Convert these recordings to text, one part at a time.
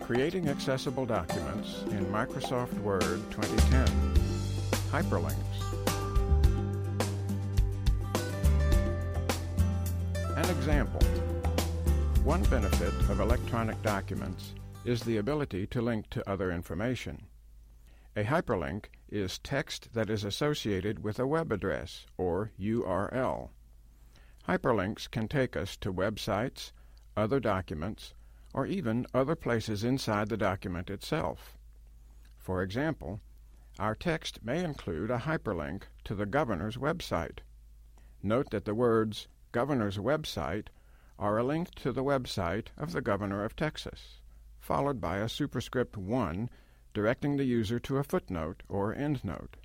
Creating accessible documents in Microsoft Word 2010. Hyperlinks. An example. One benefit of electronic documents is the ability to link to other information. A hyperlink is text that is associated with a web address, or URL. Hyperlinks can take us to websites, other documents, or even other places inside the document itself. For example, our text may include a hyperlink to the governor's website. Note that the words "governor's website" are a link to the website of the governor of Texas, followed by a superscript 1 directing the user to a footnote or endnote.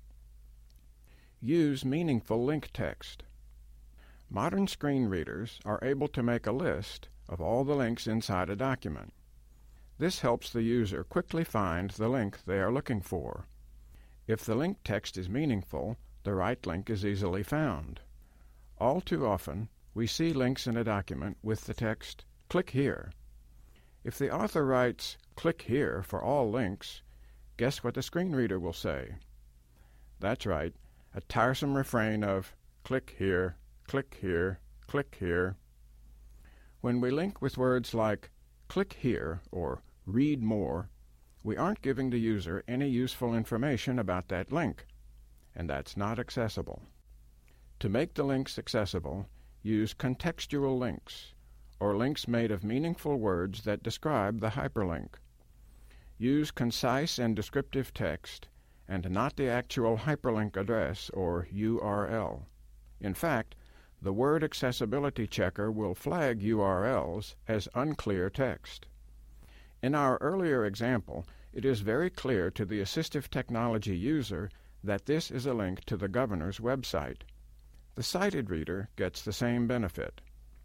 Use meaningful link text. Modern screen readers are able to make a list of all the links inside a document. This helps the user quickly find the link they are looking for. If the link text is meaningful, the right link is easily found. All too often, we see links in a document with the text, "Click here." If the author writes, "Click here" for all links, guess what the screen reader will say? That's right, a tiresome refrain of "click here, click here, click here." When we link with words like "click here" or "read more," we aren't giving the user any useful information about that link, and that's not accessible. To make the links accessible, use contextual links, or links made of meaningful words that describe the hyperlink. Use concise and descriptive text, and not the actual hyperlink address or URL. In fact, the Word Accessibility Checker will flag URLs as unclear text. In our earlier example, it is very clear to the assistive technology user that this is a link to the governor's website. The sighted reader gets the same benefit.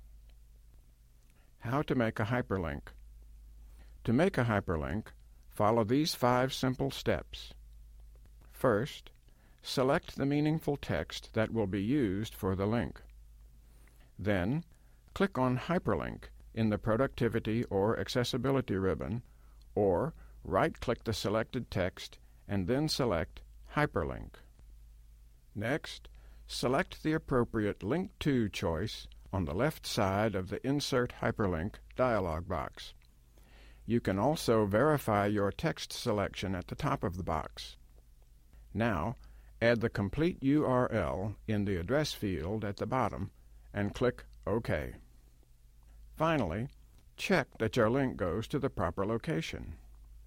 How to make a hyperlink. To make a hyperlink, follow these 5 simple steps. First, select the meaningful text that will be used for the link. Then, click on Hyperlink in the Productivity or Accessibility ribbon, or right-click the selected text and then select Hyperlink. Next, select the appropriate Link To choice on the left side of the Insert Hyperlink dialog box. You can also verify your text selection at the top of the box. Now, add the complete URL in the address field at the bottom and click OK. Finally, check that your link goes to the proper location.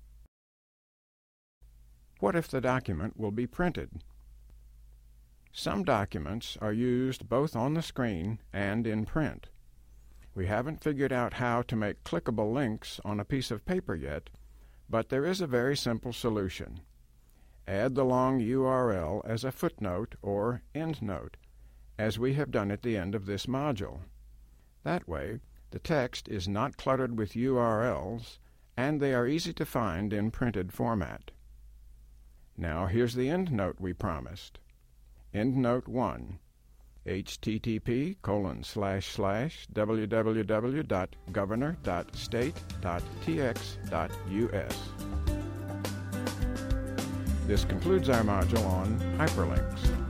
What if the document will be printed? Some documents are used both on the screen and in print. We haven't figured out how to make clickable links on a piece of paper yet, but there is a very simple solution. Add the long URL as a footnote or endnote, as we have done at the end of this module. That way, the text is not cluttered with URLs, and they are easy to find in printed format. Now here's the endnote we promised. Endnote 1, http://www.governor.state.tx.us. This concludes our module on hyperlinks.